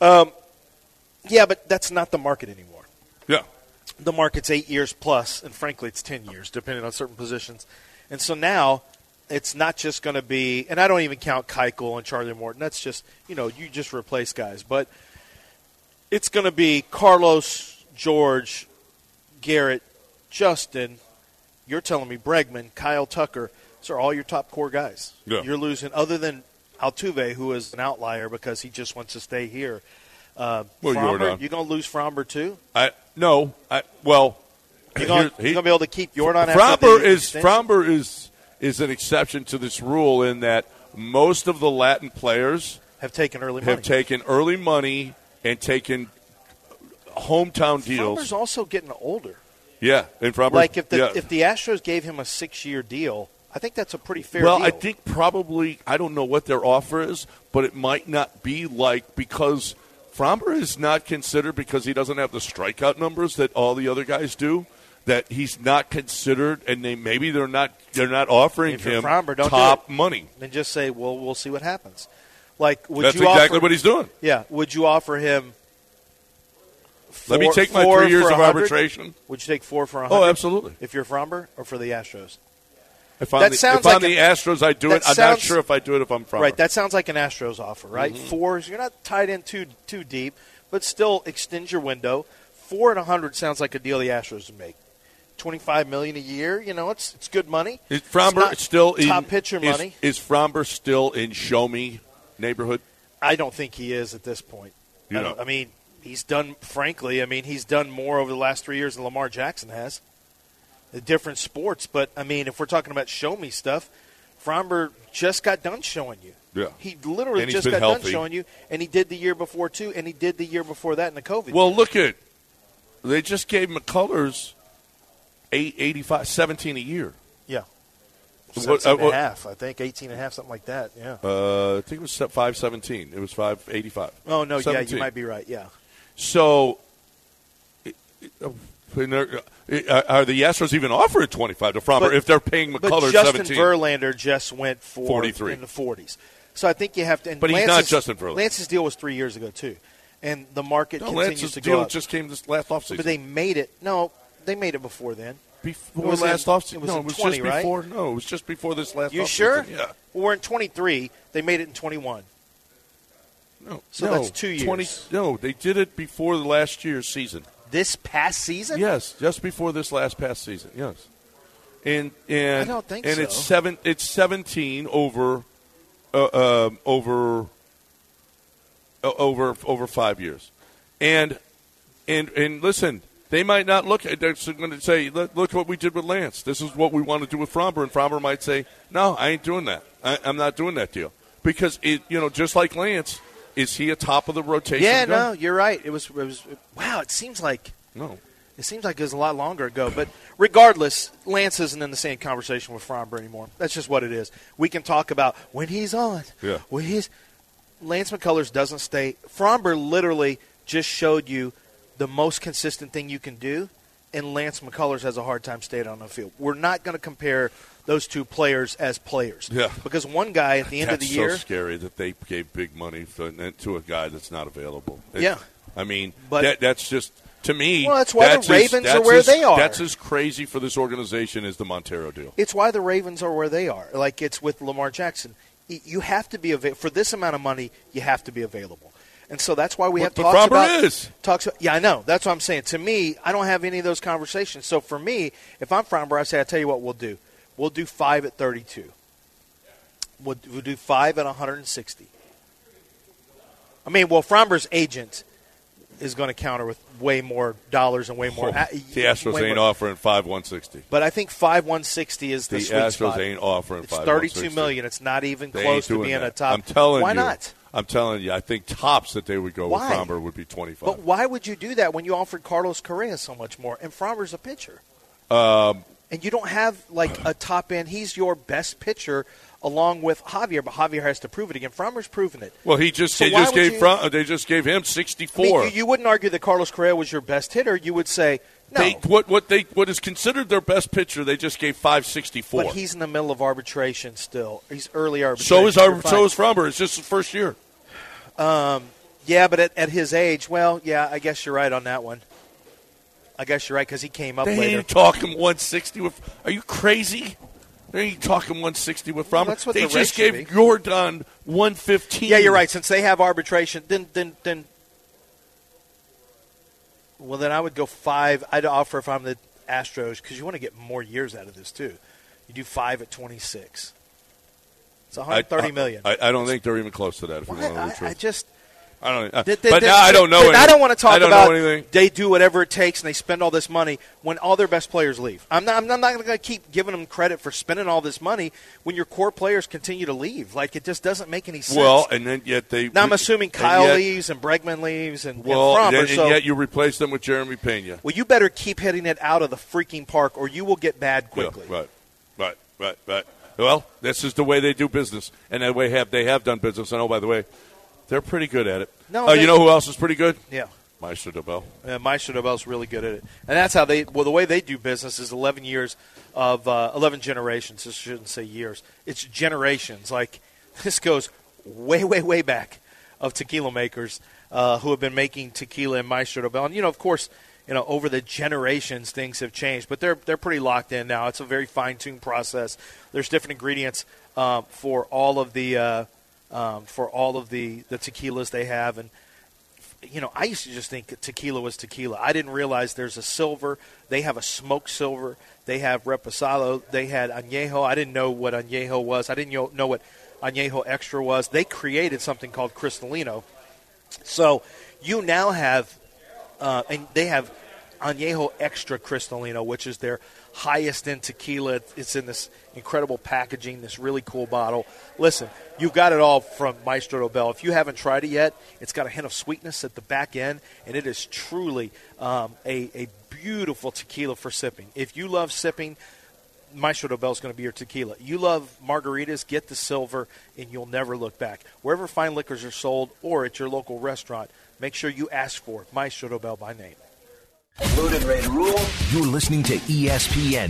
But that's not the market anymore. Yeah. The market's 8 years plus, and frankly, it's 10 years, depending on certain positions. And so now it's not just going to be – and I don't even count Keuchel and Charlie Morton. That's just – you just replace guys. But – it's going to be Carlos, George, Garrett, Justin. You're telling me Bregman, Kyle Tucker. Those are all your top core guys. Yeah. You're losing, other than Altuve, who is an outlier because he just wants to stay here. Framber, you going to lose Framber too? No. You're going to be able to keep Jordan. Framber is an exception to this rule in that most of the Latin players have taken early money. And taking hometown deals. Framber's also getting older. Yeah, and Framber. Like if the Astros gave him a 6-year deal, I think that's a pretty fair deal. Well, I think probably I don't know what their offer is, but it might not be because Framber is not considered because he doesn't have the strikeout numbers that all the other guys do. That he's not considered, and they're not offering him Framber, top money. Then just say, well, we'll see what happens. That's exactly what he's doing. Yeah. Would you offer him let me take my 3 years of arbitration. Would you take 4 for 100? Oh, absolutely. If you're Framber or for the Astros? If I'm the Astros, I do it. I'm not sure if I do it if I'm Framber. Right. That sounds like an Astros offer, right? Mm-hmm. 4, you're not tied in too deep, but still extend your window. 4 at 100 sounds like a deal the Astros would make. $25 million a year, it's good money. Is Framber still top pitcher money? Is Framber still in show me neighborhood? I don't think he is at this point. I mean, he's done more over the last 3 years than Lamar Jackson has. Different sports, but, if we're talking about show me stuff, Framber just got done showing you. Yeah. He literally just got done showing you, and he did the year before, too, and he did the year before that in the COVID Well, year. Look at – they just gave McCullers $17 a year. Yeah. 17.5, I think, 18.5, something like that. Yeah. I think it was 517. It was 585. Oh no, 17. Yeah, you might be right. Yeah. So, are the Astros even offering 25 to Framber if they're paying McCullers 17? But Justin Verlander just went for 43 in the 40s. So I think you have to. And but he's not Justin Verlander. Lance's deal was 3 years ago too, and the market continues Lance's to go up. deal just came this last offseason. But they made it. No, they made it before then. Before last offseason. No, it was 20, just before. Right? No, it was just before this last offseason. You sure? Yeah. Well, we're in 23. They made it in 21. No. So that's 2 years. They did it before the last year's season. This past season? Yes, just before this past season. Yes. And I don't think so. And it's 17 over 5 years. And listen, they might not look at it. They're going to say, look what we did with Lance. This is what we want to do with Framber. And Framber might say, no, I ain't doing that. I'm not doing that deal. Because, just like Lance, is he a top of the rotation guy? No, you're right. It was wow, it seems like it was a lot longer ago. But regardless, Lance isn't in the same conversation with Framber anymore. That's just what it is. We can talk about when he's on. Yeah. Lance McCullers doesn't stay. Framber literally just showed you the most consistent thing you can do, and Lance McCullers has a hard time staying on the field. We're not going to compare those two players as players. Yeah. Because one guy at the end of the year – That's so scary that they gave big money to a guy that's not available. Yeah. I mean, that's just – to me – well, that's why the Ravens are where they are. That's as crazy for this organization as the Montero deal. It's why the Ravens are where they are. Like it's with Lamar Jackson. You have to be available. For this amount of money, you have to be available. And so that's why we have talks about – yeah, I know. That's what I'm saying. To me, I don't have any of those conversations. So for me, if I'm Framber, I say, I'll tell you what we'll do. We'll do 5 at 32. We'll do 5 at 160. Framber's agent is going to counter with way more dollars and way more. The Astros ain't offering $5,160. But I think $5,160 is the sweet spot. The Astros ain't offering $5,160. It's $32 million. It's not even close to being a top. I'm telling you. Why not? I'm telling you. I think tops that they would go with Framber would be $25. But why would you do that when you offered Carlos Correa so much more? And Framber's a pitcher. And you don't have like a top end. He's your best pitcher along with Javier, but Javier has to prove it again. Framber's proven it. Well, they just gave him 64. I mean, you wouldn't argue that Carlos Correa was your best hitter. You would say no. What is considered their best pitcher, they just gave $564. But he's in the middle of arbitration still. He's early arbitration. So is Framber. It's just his first year. Yeah, but at his age, well, yeah, I guess you're right on that one. I guess you're right because he came up later. They ain't talking 160 with. Are you crazy? They ain't talking 160 with Framber. Well, that's what they the just gave Jordan 115. Yeah, you're right. Since they have arbitration, then I would go 5. I'd offer if I'm the Astros because you want to get more years out of this too. You do 5 at 26. It's $130 million. I don't think they're even close to that. If you want to know the truth. I don't know anything. I don't want to talk about anything. They do whatever it takes and they spend all this money when all their best players leave. I'm not going to keep giving them credit for spending all this money when your core players continue to leave. Like, it just doesn't make any sense. Well, and then yet they. Now I'm assuming Kyle leaves and Bregman leaves and Framber. And yet you replace them with Jeremy Pena. Well, you better keep hitting it out of the freaking park or you will get bad quickly. Yeah, right. Well, this is the way they do business, and that way they have done business. And by the way, they're pretty good at it. No, you know who else is pretty good? Yeah. Maestro Dobel. Yeah, Maestro Dobel's really good at it. And that's how the way they do business is 11 years of 11 generations. I shouldn't say years. It's generations. Like, this goes way, way, way back of tequila makers who have been making tequila and Maestro Dobel. And, of course, over the generations, things have changed. But they're pretty locked in now. It's a very fine-tuned process. There's different ingredients for all of the the tequilas they have. And, I used to just think tequila was tequila. I didn't realize there's a silver. They have a smoked silver. They have reposado. They had añejo. I didn't know what añejo was. I didn't know what añejo extra was. They created something called Cristalino. So you now have and they have añejo extra Cristalino, which is their highest end tequila. It's in this incredible packaging, this really cool bottle. Listen, you've got it all from Maestro Dobel. If you haven't tried it yet, it's got a hint of sweetness at the back end, and it is truly a beautiful tequila for sipping. If you love sipping, Maestro Dobel is going to be your tequila. You love margaritas, get the silver, and you'll never look back. Wherever fine liquors are sold or at your local restaurant, make sure you ask for Maestro Dobel by name. Loaded, ready to rule. You're listening to ESPN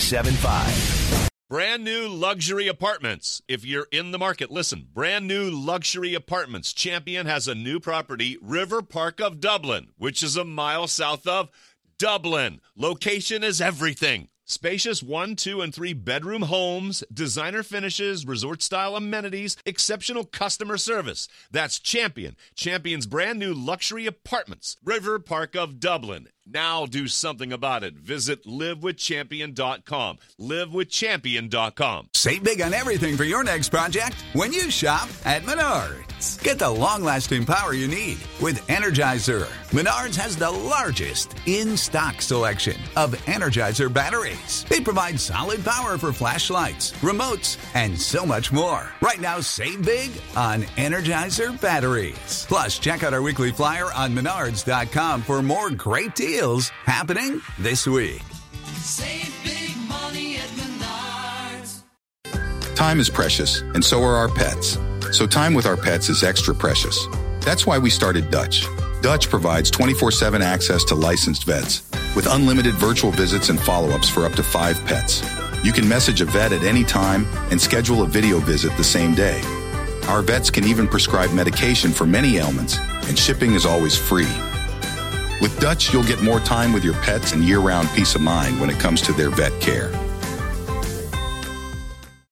97.5. Brand new luxury apartments. If you're in the market, listen. Brand new luxury apartments. Champion has a new property, River Park of Dublin, which is a mile south of Dublin. Location is everything. Spacious 1, 2, and 3 bedroom homes, designer finishes, resort-style amenities, exceptional customer service. That's Champion. Champion's brand new luxury apartments, River Park of Dublin. Now do something about it. Visit livewithchampion.com. Livewithchampion.com. Save big on everything for your next project when you shop at Menards. Get the long-lasting power you need with Energizer. Menards has the largest in-stock selection of Energizer batteries. They provide solid power for flashlights, remotes, and so much more. Right now, save big on Energizer batteries. Plus, check out our weekly flyer on Menards.com for more great deals happening this week. Save big money at Menards. Time is precious, and so are our pets. So time with our pets is extra precious. That's why we started Dutch. Dutch provides 24/7 access to licensed vets with unlimited virtual visits and follow-ups for up to 5 pets. You can message a vet at any time and schedule a video visit the same day. Our vets can even prescribe medication for many ailments, and shipping is always free. With Dutch, you'll get more time with your pets and year-round peace of mind when it comes to their vet care.